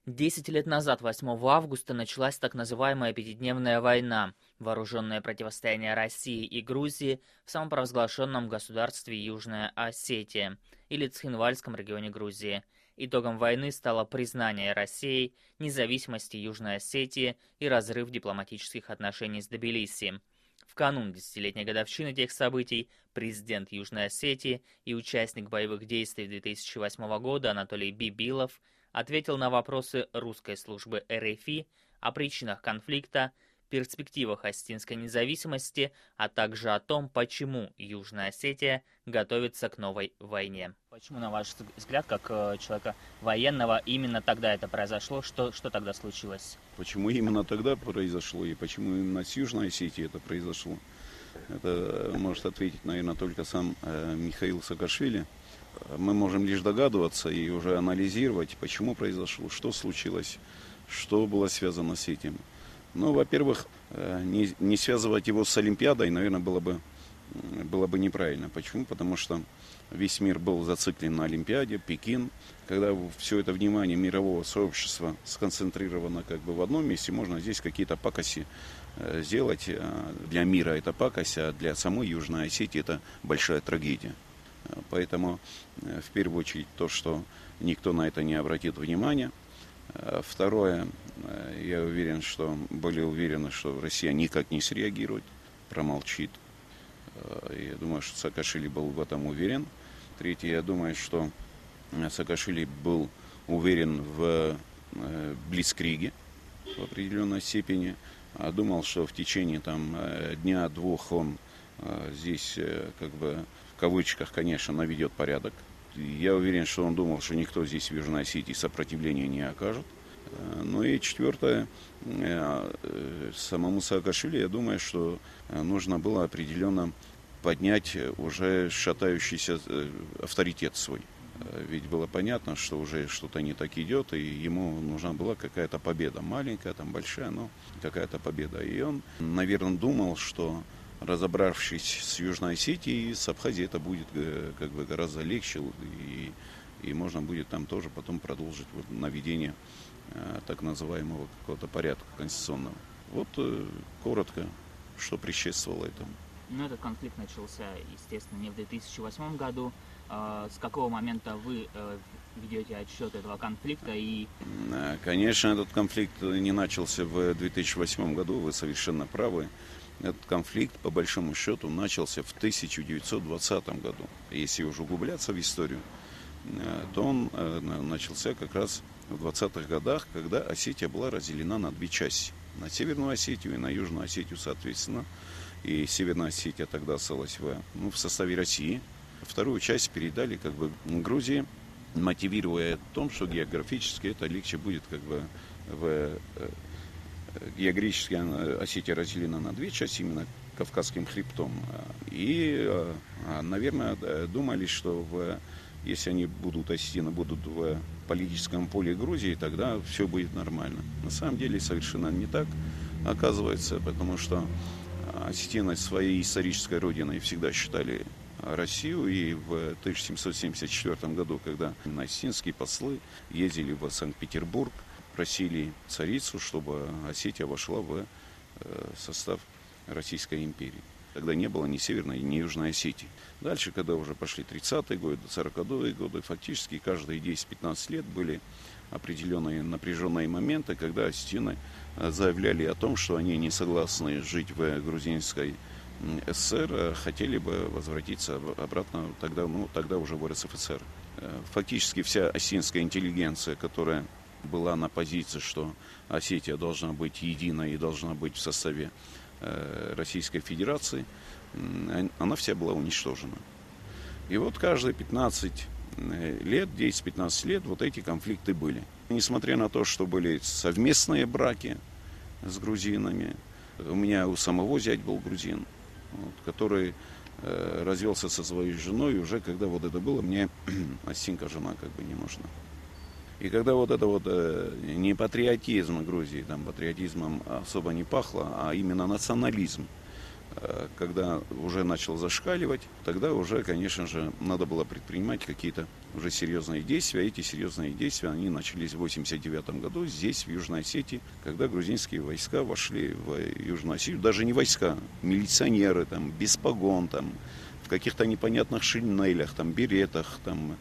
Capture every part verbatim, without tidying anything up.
Десять лет назад, восьмого августа, началась так называемая Пятидневная война, вооруженное противостояние России и Грузии в самопровозглашенном государстве Южная Осетия или Цхинвальском регионе Грузии. Итогом войны стало признание Россией независимости Южной Осетии и разрыв дипломатических отношений с Тбилиси. В канун десятилетней годовщины тех событий президент Южной Осетии и участник боевых действий две тысячи восьмого года Анатолий Бибилов ответил на вопросы русской службы эр эф и о причинах конфликта, перспективах осетинской независимости, а также о том, почему Южная Осетия готовится к новой войне. Почему, на ваш взгляд, как человека военного, именно тогда это произошло? Что, что тогда случилось? Почему именно тогда произошло и почему именно с Южной Осетией это произошло? Это может ответить, наверное, только сам э, Михаил Саакашвили. Мы можем лишь догадываться и уже анализировать, почему произошло, что случилось, что было связано с этим. Ну, во-первых, не, не связывать его с Олимпиадой, наверное, было бы, было бы неправильно. Почему? Потому что весь мир был зациклен на Олимпиаде, Пекин. Когда все это внимание мирового сообщества сконцентрировано как бы в одном месте, можно здесь какие-то пакоси сделать. Для мира это пакость, а для самой Южной Осетии это большая трагедия. Поэтому, в первую очередь, то, что никто на это не обратит внимания. Второе, я уверен, что были уверены, что Россия никак не среагирует, промолчит. Я думаю, что Саакашвили был в этом уверен. Третье, я думаю, что Саакашвили был уверен в блицкриге в определенной степени. Думал, что в течение там, дня-двух он здесь как бы в кавычках, конечно, наведет порядок. Я уверен, что он думал, что никто здесь в Южной Осетии сопротивления не окажет. Ну и четвертое, самому Саакашвили, я думаю, что нужно было определенно поднять уже шатающийся авторитет свой. Ведь было понятно, что уже что-то не так идет, и ему нужна была какая-то победа. Маленькая, там большая, но какая-то победа. И он, наверное, думал, что разобравшись с Южной Осетией, с Абхазией это будет как бы гораздо легче, и, и можно будет там тоже потом продолжить вот наведение э, так называемого какого-то порядка конституционного. Вот э, коротко, что предшествовало этому. Ну, этот конфликт начался, естественно, не в две тысячи восьмом году. Э, с какого момента вы э, ведете отсчет этого конфликта? И... Конечно, этот конфликт не начался в две тысячи восьмом году, вы совершенно правы. Этот конфликт, по большому счету, начался в тысяча девятьсот двадцатом году. Если уже углубляться в историю, то он начался как раз в двадцатых годах, когда Осетия была разделена на две части. На Северную Осетию и на Южную Осетию, соответственно. И Северная Осетия тогда осталась в, ну, в составе России. Вторую часть передали как бы Грузии, мотивируя том, что географически это легче будет как бы в... Географически Осетия разделена на две части, именно Кавказским хребтом. И, наверное, думали, что в, если они будут, осетины будут в политическом поле Грузии, тогда все будет нормально. На самом деле совершенно не так оказывается, потому что осетины своей исторической родиной всегда считали Россию, и в тысяча семьсот семьдесят четвёртом году, когда осетинские послы ездили в Санкт-Петербург, просили царицу, чтобы Осетия вошла в состав Российской империи. Тогда не было ни Северной, ни Южной Осетии. Дальше, когда уже пошли тридцатые годы, сороковые годы, фактически каждые десять-пятнадцать лет были определенные напряженные моменты, когда осетины заявляли о том, что они не согласны жить в грузинской эс эс эс эр, хотели бы возвратиться обратно тогда, ну, тогда уже в эр эс эф эс эр. Фактически вся осетинская интеллигенция, которая была на позиции, что Осетия должна быть единой и должна быть в составе э, Российской Федерации, э, она вся была уничтожена. И вот каждые пятнадцать лет, десять-пятнадцать лет вот эти конфликты были. Несмотря на то, что были совместные браки с грузинами, у меня у самого зять был грузин, вот, который э, развелся со своей женой, и уже когда вот это было, мне осетинка жена как бы не нужна. И когда вот это вот э, не патриотизм Грузии, там патриотизмом особо не пахло, а именно национализм. когда уже начал зашкаливать, тогда уже, конечно же, надо было предпринимать какие-то уже серьезные действия. Эти серьезные действия, они начались в восемьдесят девятом году здесь, в Южной Осетии, когда грузинские войска вошли в Южную Осетию. Даже не войска, милиционеры, там, без погон, там, в каких-то непонятных шинелях, там, беретах, там,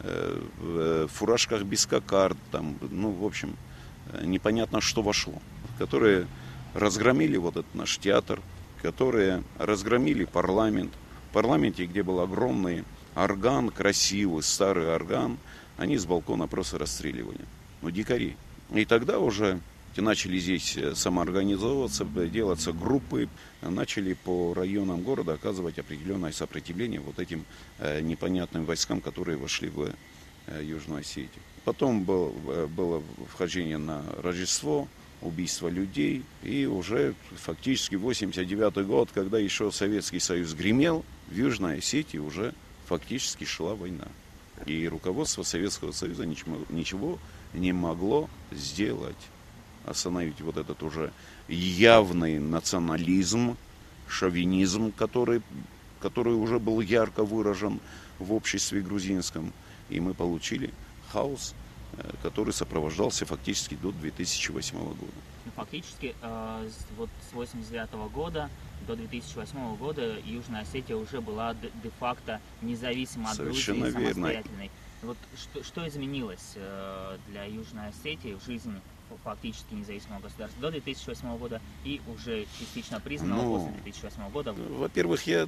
э, фуражках без кокард, там, ну, в общем, непонятно, что вошло. Которые разгромили вот этот наш театр, которые разгромили парламент. В парламенте, где был огромный орган, красивый старый орган, они с балкона просто расстреливали. Ну, дикари. И тогда уже начали здесь самоорганизовываться, делаться группы, начали по районам города оказывать определенное сопротивление вот этим э, непонятным войскам, которые вошли в э, Южную Осетию. Потом был, было вхождение на Рождество, убийство людей, и уже фактически восемьдесят девятый год, когда еще Советский Союз гремел, в Южной Осетии уже фактически шла война. И руководство Советского Союза ничего, ничего не могло сделать, остановить вот этот уже явный национализм, шовинизм, который, который уже был ярко выражен в обществе грузинском. И мы получили хаос, который сопровождался фактически до две тысячи восьмого года. Фактически э, вот с восемьдесят девятого года до две тысячи восьмого года Южная Осетия уже была де-факто независима от Грузии, самостоятельной. Вот что, что изменилось э, для Южной Осетии в жизни фактически независимого государства до две тысячи восьмого года и уже частично признанного ну, после две тысячи восьмого года? Во-первых, я,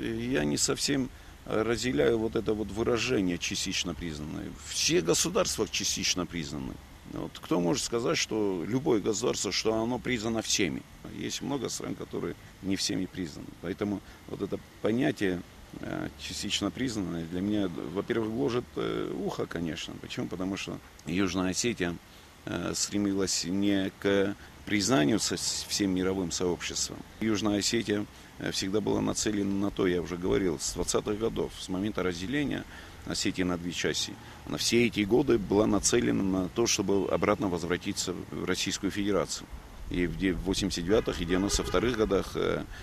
я не совсем разделяю вот это вот выражение частично признанное. Все государства частично признаны. Вот кто может сказать, что любое государство, что оно признано всеми? Есть много стран, которые не всеми признаны. Поэтому вот это понятие частично признанное для меня, во-первых, гложет ухо, конечно. Почему? Потому что Южная Осетия стремилась не к признанию со всем мировым сообществом. Южная Осетия всегда была нацелена на то, я уже говорил, с двадцатых годов, с момента разделения Осетии на две части. Она все эти годы была нацелена на то, чтобы обратно возвратиться в Российскую Федерацию. И в восемьдесят девятых и девяносто вторых годах,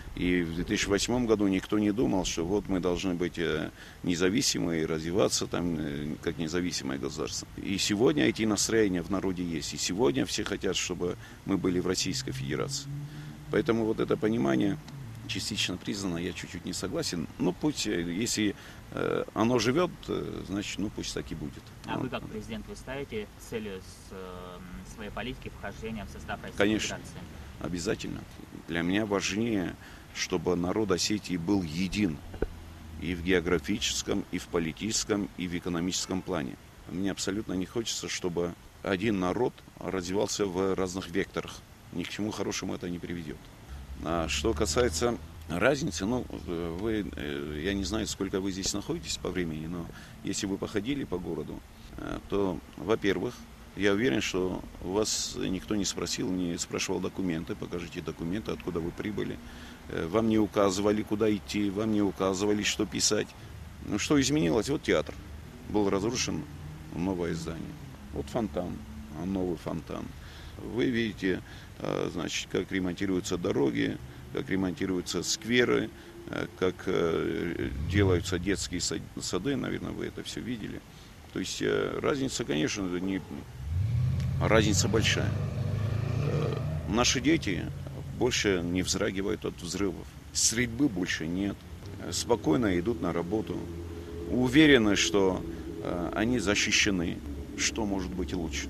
и в две тысячи восьмом году никто не думал, что вот мы должны быть независимы и развиваться там, как независимое государство. И сегодня эти настроения в народе есть. И сегодня все хотят, чтобы мы были в Российской Федерации. Поэтому вот это понимание частично признано, я чуть-чуть не согласен. Ну, пусть, если э, оно живет, э, значит, ну, пусть так и будет. А ну, вы, как президент, вы ставите целью с, э, своей политики вхождения в состав Российской Конечно, Федерации? Обязательно. Для меня важнее, чтобы народ Осетии был един и в географическом, и в политическом, и в экономическом плане. Мне абсолютно не хочется, чтобы один народ развивался в разных векторах. Ни к чему хорошему это не приведет. А что касается разницы, ну, вы, я не знаю, сколько вы здесь находитесь по времени, но если вы походили по городу, то, во-первых, я уверен, что у вас никто не спросил, не спрашивал документы, покажите документы, откуда вы прибыли. Вам не указывали, куда идти, вам не указывали, что писать. Ну, что изменилось? Вот театр. Был разрушен, новое здание. Вот фонтан, новый фонтан. Вы видите, значит, как ремонтируются дороги, как ремонтируются скверы, как делаются детские сады, наверное, вы это все видели. То есть разница, конечно, не... разница большая. Наши дети больше не вздрагивают от взрывов, стрельбы больше нет, спокойно идут на работу, уверены, что они защищены. Что может быть лучше?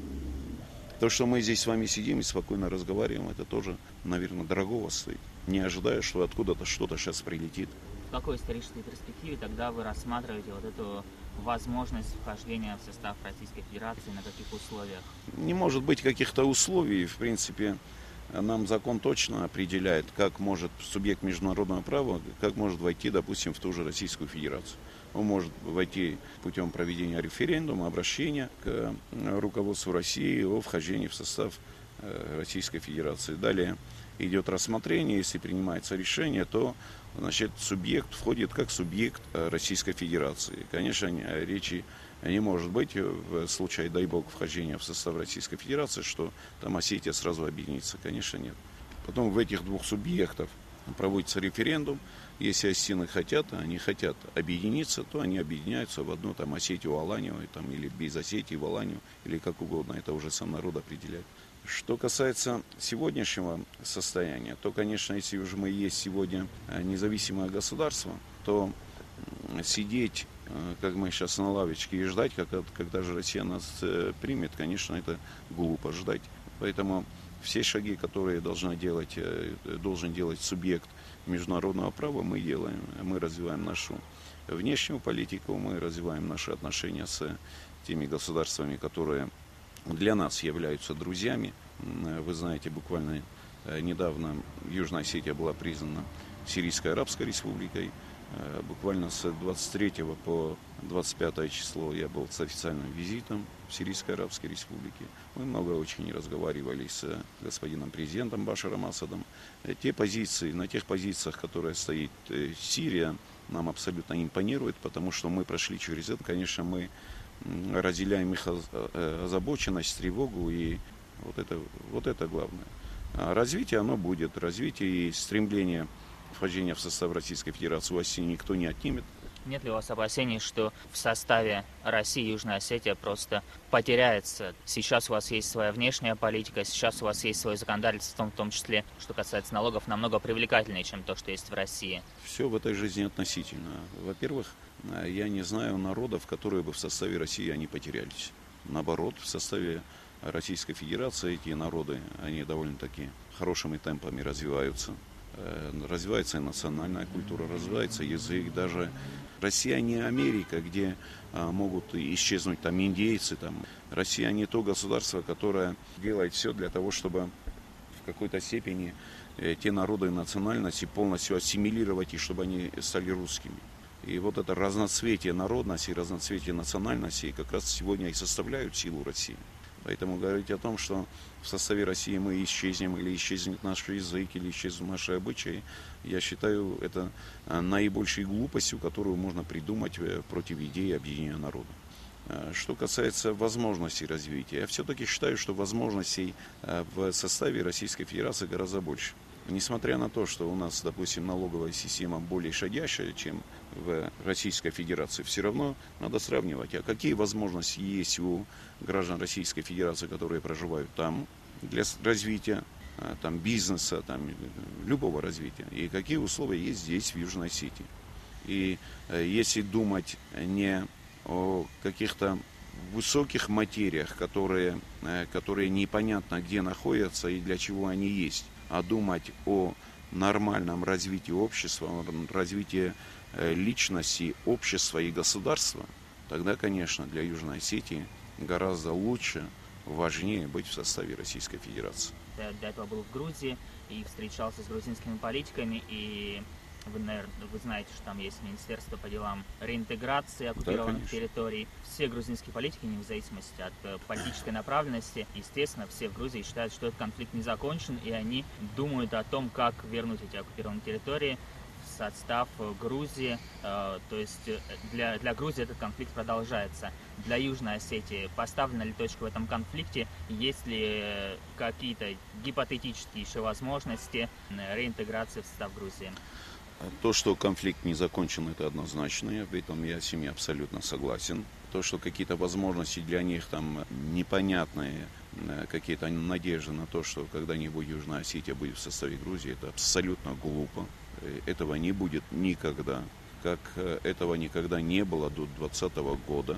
То, что мы здесь с вами сидим и спокойно разговариваем, это тоже, наверное, дорогого стоит. Не ожидая, что откуда-то что-то сейчас прилетит. В какой исторической перспективе тогда вы рассматриваете вот эту возможность вхождения в состав Российской Федерации, на каких условиях? Не может быть каких-то условий. В принципе, нам закон точно определяет, как может субъект международного права, как может войти, допустим, в ту же Российскую Федерацию. Он может войти путем проведения референдума, обращения к руководству России о вхождении в состав Российской Федерации. Далее идет рассмотрение, если принимается решение, то, значит, субъект входит как субъект Российской Федерации. Конечно, речи не может быть в случае, дай бог, вхождения в состав Российской Федерации, что там Осетия сразу объединится. Конечно, нет. Потом в этих двух субъектов проводится референдум. Если осетины хотят, они хотят объединиться, то они объединяются в одну там Осетию, Аланию, там, или без Осетии, в Аланию, или как угодно. Это уже сам народ определяет. Что касается сегодняшнего состояния, то, конечно, если уже мы есть сегодня независимое государство, то сидеть, как мы сейчас на лавочке, и ждать, когда же Россия нас примет, конечно, это глупо ждать. Поэтому все шаги, которые должна делать, должен делать субъект международного права, мы делаем. Мы развиваем нашу внешнюю политику, мы развиваем наши отношения с теми государствами, которые для нас являются друзьями. Вы знаете, буквально недавно Южная Осетия была признана Сирийской Арабской Республикой. Буквально с двадцать третьего по двадцать пятое число я был с официальным визитом в Сирийской Арабской Республике. Мы много очень разговаривали с господином президентом Башаром Асадом. Те позиции, на тех позициях, которые стоит Сирия, нам абсолютно импонирует, потому что мы прошли через это. Конечно, мы разделяем их озабоченность, тревогу, и вот это, вот это главное. А развитие, оно будет. Развитие и стремление вхождения в состав Российской Федерации у Осетии никто не отнимет. Нет ли у вас опасений, что в составе России Южная Осетия просто потеряется? Сейчас у вас есть своя внешняя политика, сейчас у вас есть свое законодательство, в том числе, что касается налогов, намного привлекательнее, чем то, что есть в России. Все в этой жизни относительно. Во-первых, я не знаю народов, которые бы в составе России они потерялись. Наоборот, в составе Российской Федерации эти народы, они довольно-таки хорошими темпами развиваются. Развивается и национальная культура, развивается язык. Даже Россия не Америка, где а, могут исчезнуть там индейцы. Там. Россия не то государство, которое делает все для того, чтобы в какой-то степени э, те народы и национальности полностью ассимилировать, и чтобы они стали русскими. И вот это разноцветие народности, разноцветие национальности как раз сегодня и составляют силу России. Поэтому говорить о том, что в составе России мы исчезнем, или исчезнет наш язык, или исчезнут наши обычаи, я считаю, это наибольшей глупостью, которую можно придумать против идеи объединения народа. Что касается возможностей развития, я все-таки считаю, что возможностей в составе Российской Федерации гораздо больше. Несмотря на то, что у нас, допустим, налоговая система более щадящая, чем в Российской Федерации, все равно надо сравнивать, а какие возможности есть у граждан Российской Федерации, которые проживают там, для развития там, бизнеса, там, любого развития, и какие условия есть здесь, в Южной Осетии. И если думать не о каких-то высоких материях, которые, которые непонятно где находятся и для чего они есть, а думать о нормальном развитии общества, о развитии личности общества и государства, тогда, конечно, для Южной Осетии гораздо лучше, важнее быть в составе Российской Федерации. Я до этого был в Грузии и встречался с грузинскими политиками, и вы, наверное, вы знаете, что там есть Министерство по делам реинтеграции оккупированных да, территорий. Все грузинские политики, вне зависимости от э, политической направленности, естественно, все в Грузии считают, что этот конфликт не закончен, и они думают о том, как вернуть эти оккупированные территории в состав Грузии. Э, то есть для, для Грузии этот конфликт продолжается. Для Южной Осетии поставлена ли точка в этом конфликте? Есть ли какие-то гипотетические еще возможности реинтеграции в состав Грузии? То, что конфликт не закончен, это однозначно, в этом я с ними абсолютно согласен. То, что какие-то возможности для них там непонятные, какие-то надежды на то, что когда-нибудь Южная Осетия будет в составе Грузии, это абсолютно глупо. Этого не будет никогда, как этого никогда не было до двадцатого года.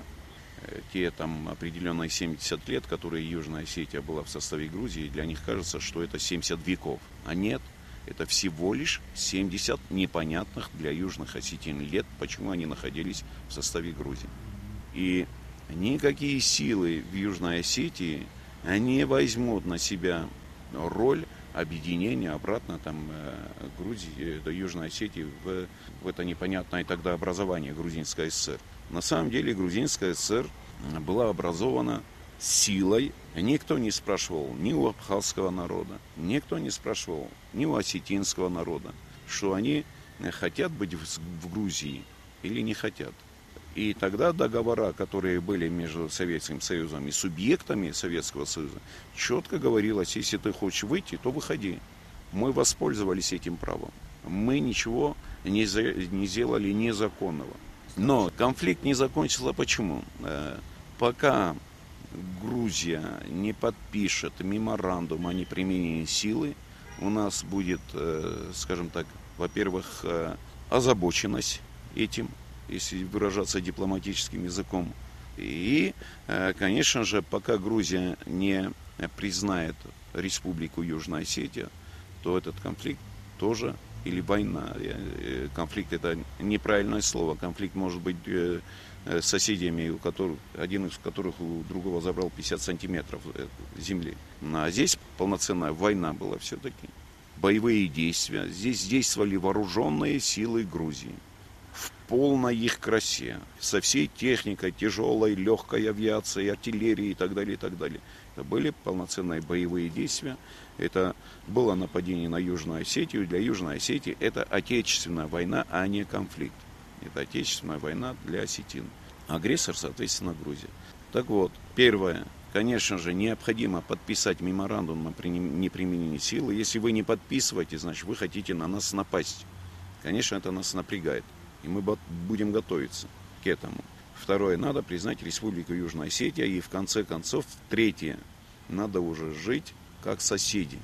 Те там определенные семьдесят лет, которые Южная Осетия была в составе Грузии, для них кажется, что это семьдесят веков, а нет. Это всего лишь семьдесят непонятных для южных осетин лет, почему они находились в составе Грузии. И никакие силы в Южной Осетии не возьмут на себя роль объединения обратно там, Грузии, до Южной Осетии в, в это непонятное тогда образование Грузинской ССР. На самом деле Грузинская ССР была образована силой. Никто не спрашивал ни у абхазского народа, никто не спрашивал ни у осетинского народа, что они хотят быть в Грузии или не хотят. И тогда договора, которые были между Советским Союзом и субъектами Советского Союза, четко говорилось, если ты хочешь выйти, то выходи. Мы воспользовались этим правом. мы ничего не, за, не сделали незаконного. Но конфликт не закончился почему? Пока Грузия не подпишет меморандум о неприменении силы, у нас будет, скажем так, во-первых, озабоченность этим, если выражаться дипломатическим языком. И, конечно же, пока Грузия не признает Республику Южная Осетия, то этот конфликт тоже, или война, конфликт это неправильное слово, конфликт может быть с соседями, у которых, один из которых у другого забрал пятьдесят сантиметров земли. А здесь полноценная война была все-таки. Боевые действия. Здесь действовали вооруженные силы Грузии. В полной их красе. Со всей техникой, тяжелой, легкой авиацией, артиллерией и так далее, и так далее. Это были полноценные боевые действия. Это было нападение на Южную Осетию. Для Южной Осетии это отечественная война, а не конфликт. Это отечественная война для осетин. Агрессор, соответственно, Грузия. Так вот, первое. Конечно же, необходимо подписать меморандум о неприменении силы. Если вы не подписываете, значит, вы хотите на нас напасть. Конечно, это нас напрягает. И мы будем готовиться к этому. Второе. Надо признать Республику Южная Осетия. И в конце концов, третье. Надо уже жить как соседи.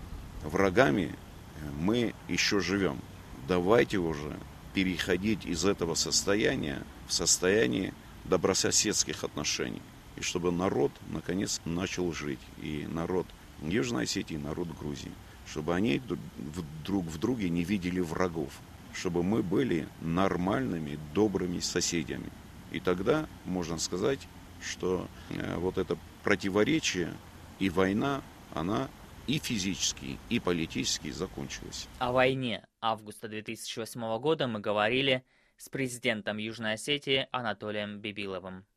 Врагами мы еще живем. Давайте уже переходить из этого состояния в состояние добрососедских отношений. И чтобы народ, наконец, начал жить. И народ Южной Осетии, и народ Грузии. Чтобы они друг в друге не видели врагов. Чтобы мы были нормальными, добрыми соседями. И тогда можно сказать, что вот это противоречие и война, она и физически, и политически закончилась. О войне августа две тысячи восьмого года мы говорили с президентом Южной Осетии Анатолием Бибиловым.